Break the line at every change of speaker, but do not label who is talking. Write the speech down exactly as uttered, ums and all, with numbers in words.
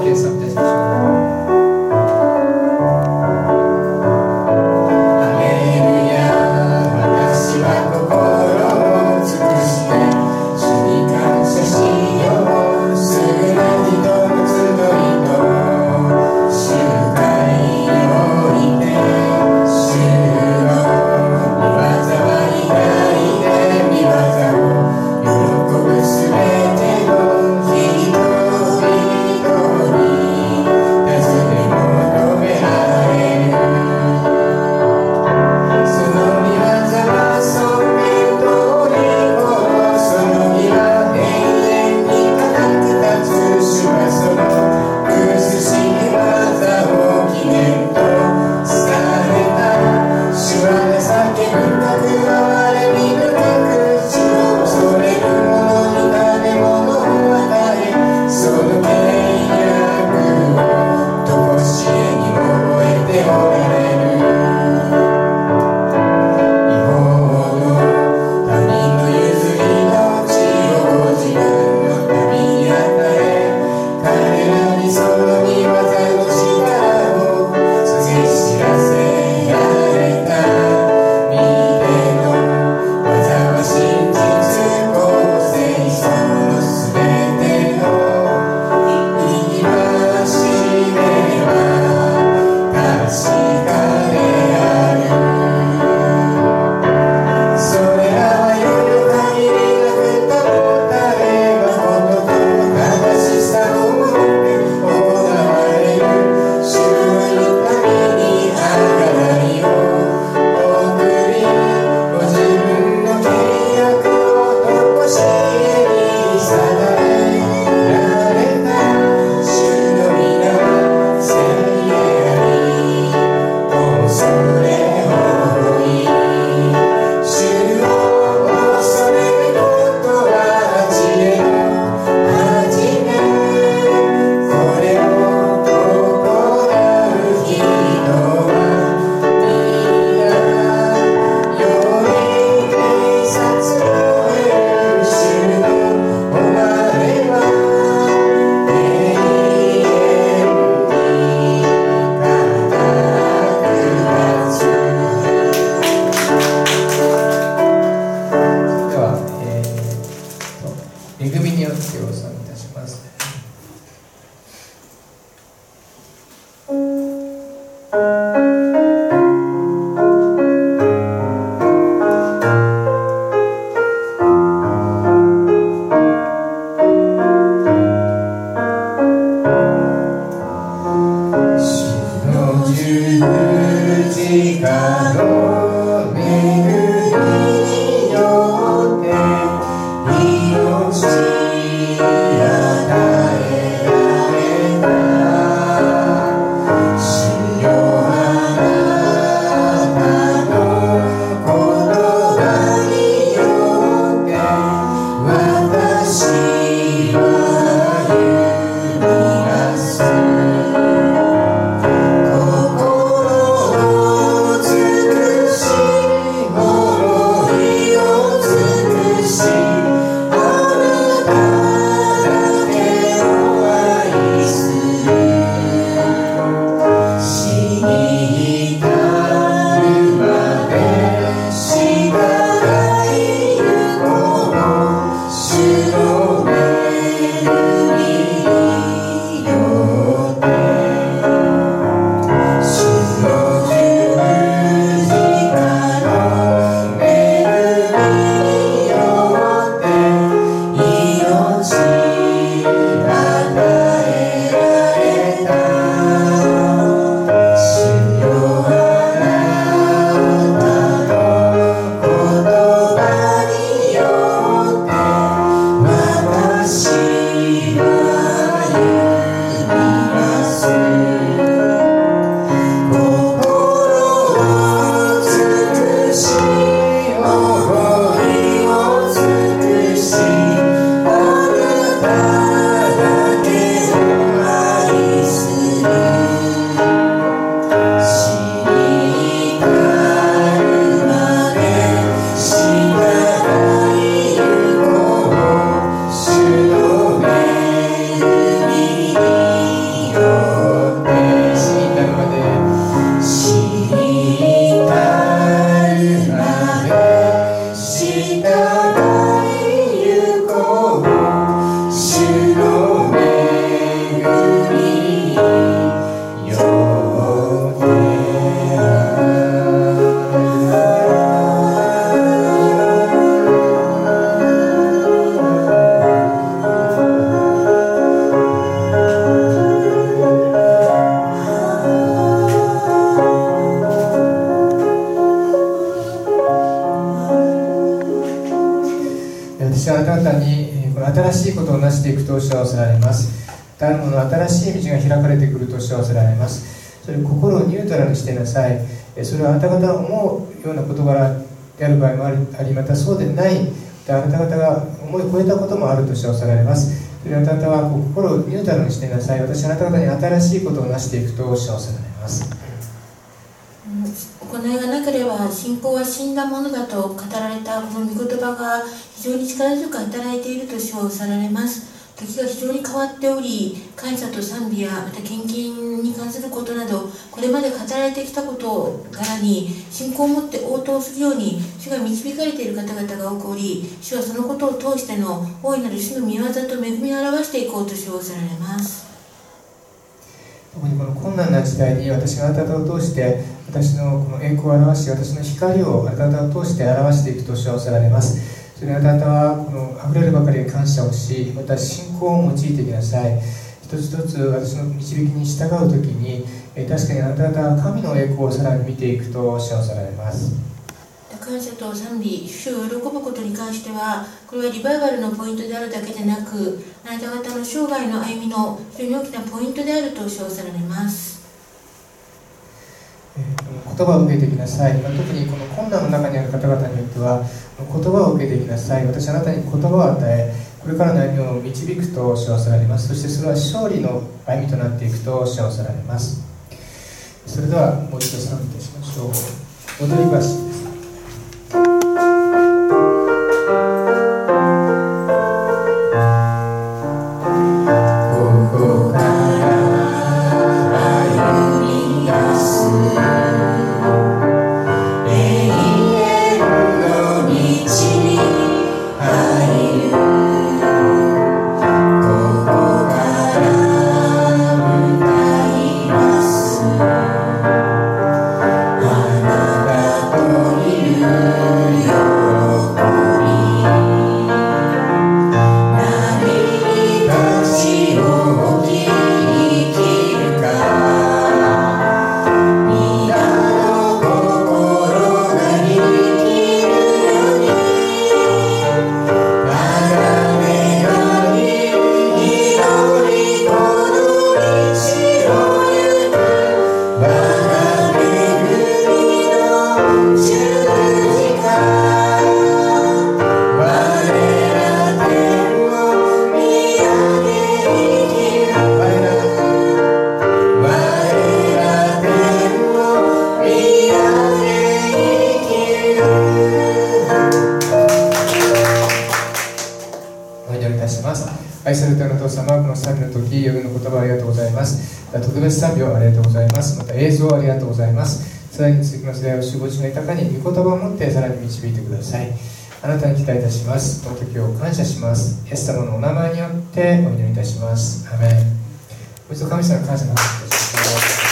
イエス様いたしましょう。
Your
していくと主は仰せられます。あるもの新しい道が開かれてくると主は仰せられます。それ心をニュートラルにしていなさい。それはあなた方が思うような事柄である場合もあり、またそうでない、あなた方が思い超えたこともあると主は仰せられます。それはあなた方は心をニュートラルにしていなさい。私はあなた方に新しいことをなしていくと主は仰せられます。
行いがなければ信仰は死んだものだと語られたこの御言葉が非常に力強く働いていると主は仰せられます。時が非常に変わっており、感謝と賛美やまた献金に関することなど、これまで語られてきたことからに信仰を持って応答するように主が導かれている方々が多くおり、主はそのことを通しての大いなる主の御業と恵みを表していこうと主は仰せられます。
特にこの困難な時代に私があなた方を通して私のこの栄光を表し、私の光をあなた方を通して表していくと主は仰せられます。それにあなた方はこの溢れるばかりに感謝をし、また信仰を用いていきなさい。一つ一つ私の導きに従うときに、確かにあなた方は神の栄光をさらに見ていくと主は仰せられます。
感謝と賛美、主を喜ぶことに関しては、これはリバイバルのポイントであるだけでなく、あなた方の生涯の歩みの非常に大きなポイントであると主は仰せられます。
言葉を受けていきなさい。特にこの困難の中にある方々によっては言葉を受けていきなさい。私はあなたに言葉を与え、これからの歩みを導くと主は仰せられます。そしてそれは勝利の歩みとなっていくと主は仰せられます。それではもう一度賛美いたしましょう。踊り橋です。愛されたお父様、この賛美の時、夜の言葉ありがとうございます。特別賛美をありがとうございます。また映像ありがとうございます。さらに続きますで、主ご自身が豊かに御言葉を持ってさらに導いてください。あなたに期待いたします。この時を感謝します。イエス様のお名前によってお祈りいたします。アメン。もう一度神様の感謝の話をいたします。